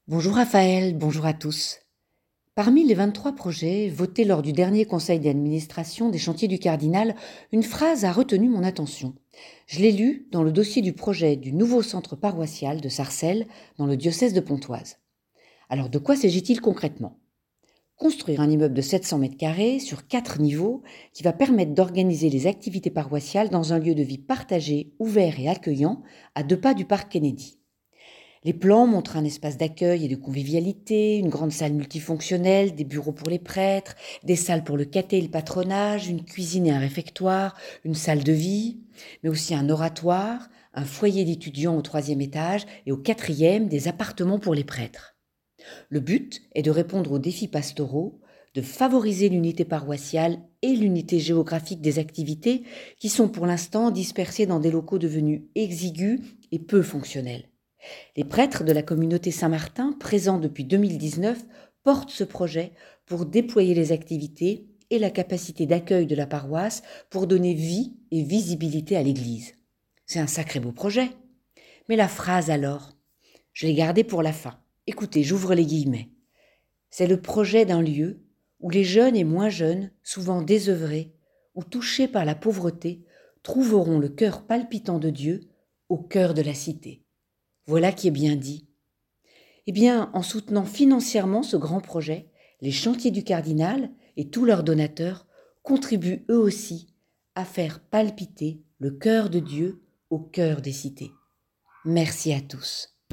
Bonjour Raphaël, bonjour à tous. Parmi les 23 projets votés lors du dernier conseil d'administration des Chantiers du Cardinal, une phrase a retenu mon attention. Je l'ai lue dans le dossier du projet du nouveau centre paroissial de Sarcelles dans le diocèse de Pontoise. Alors de quoi s'agit-il concrètement? Construire un immeuble de 700 mètres carrés sur 4 niveaux qui va permettre d'organiser les activités paroissiales dans un lieu de vie partagé, ouvert et accueillant à 2 pas du parc Kennedy. Les plans montrent un espace d'accueil et de convivialité, une grande salle multifonctionnelle, des bureaux pour les prêtres, des salles pour le caté et le patronage, une cuisine et un réfectoire, une salle de vie, mais aussi un oratoire, un foyer d'étudiants au 3e étage et au 4e des appartements pour les prêtres. Le but est de répondre aux défis pastoraux, de favoriser l'unité paroissiale et l'unité géographique des activités qui sont pour l'instant dispersées dans des locaux devenus exigus et peu fonctionnels. Les prêtres de la communauté Saint-Martin, présents depuis 2019, portent ce projet pour déployer les activités et la capacité d'accueil de la paroisse pour donner vie et visibilité à l'Église. C'est un sacré beau projet. Mais la phrase alors, je l'ai gardée pour la fin. Écoutez, j'ouvre les guillemets. C'est le projet d'un lieu où les jeunes et moins jeunes, souvent désœuvrés ou touchés par la pauvreté, trouveront le cœur palpitant de Dieu au cœur de la cité. Voilà qui est bien dit. Eh bien, en soutenant financièrement ce grand projet, les Chantiers du Cardinal et tous leurs donateurs contribuent eux aussi à faire palpiter le cœur de Dieu au cœur des cités. Merci à tous.